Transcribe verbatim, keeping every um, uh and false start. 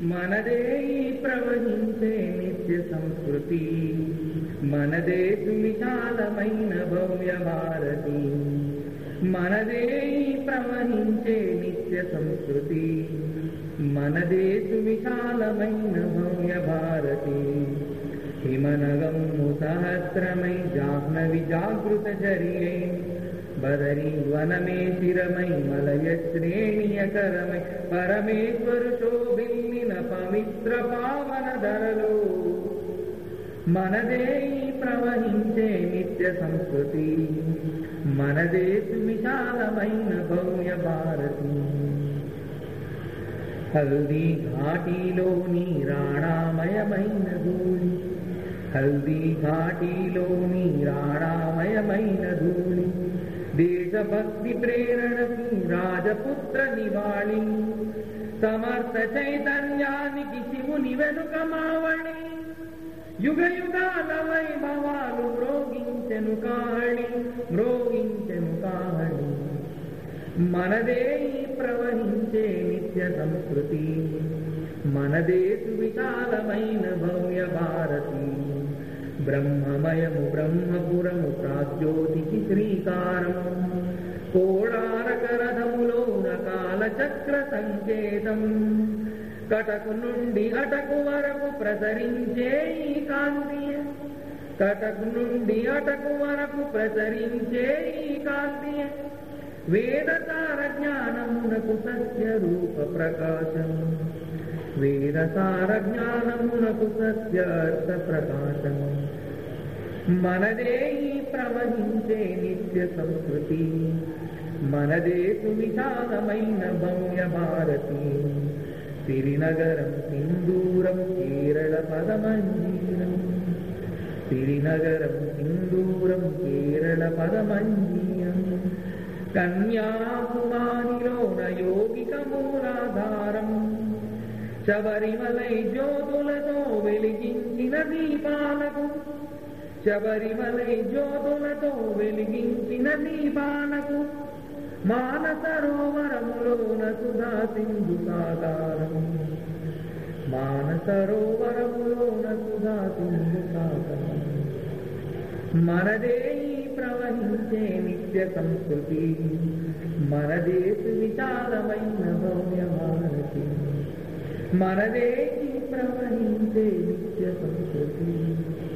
మనదే ఈ ప్రవహించే నిత్య సంస్కృతి, మనదే సువిశాలమైన భవ్య భారతి. మనదే ఈ ప్రవహించే నిత్య సంస్కృతి, మనదే సువిశాలమైన భవ్య భారతి. హిమనగము సహస్రమై జాహ్నవి జాగృత చర్యే, బదరీ వనమే శిరమై మలయ శ్రేణియకరమై పరమేశ్వరు శోభిల్లిన పవిత్ర పావన ధరలో. మనదే ఈ ప్రవహించే నిత్య సంస్కృతి, మనదే సువిశాలమైన భవ్య భారతి. హల్దీ ఘాటీలోని రాణామయమైన ధూళి, హల్దీ ఘాటీలోని రాణామయమైన ధూళి, దేశభక్తి ప్రేరణకు రాజపుత్ర నివాళి. సమర్థ చైతన్యానికి శివుని వెనుక మావళి, యుగ యుగాల వైభవాలు మ్రోగించెను కాళి, మ్రోగించెను కాళి. మనదే ఈ ప్రవహించే నిత్య సంస్కృతి, మనదే సువిశాలమైన భవ్య భారతి. బ్రహ్మమయము బ్రహ్మపురము ప్రాజ్యోతికి శ్రీకారం, కోడారక రథములోన కాలచక్ర సంకేతం. కటకు నుండి అటకు వరకు ప్రసరించే ఈ కాంతి, కటకు నుండి అటకు వరకు ప్రసరించే ఈ కాంతి. వేదసార జ్ఞానమునకు సత్య రూప ప్రకాశం, వేదసార జ్ఞానమునకు సత్య అర్థ ప్రకాశం. మనదే ఈ ప్రవహించే నిత్య సంస్కృతి, మనదే సువిశాలమైన భవ్య భారతి. సిరినగరం సింధూరం కేరళ పదమంజీరం, సిరినగరం సింధూరం కేరళ పదమంజీరం. కన్యాకుమారిలోన యోగిక మూలాధారం, శబరిమలై జ్యోతులతో వెలిగించిన దీపాలకు, శబరిమలై జ్యోతులతో వెలిగించిన దీపాలకు. మానసరోవరములోన సుధా సింధు సాగారం, మానసరోవరములోన సుధా సింధు సాగారం. మనదే ఈ ప్రవహించే నిత్య సంస్కృతి, మనదే సువిశాలమైన భవ్య భారతి. మనదే ఈ ప్రవహించే నిత్య సంస్కృతి.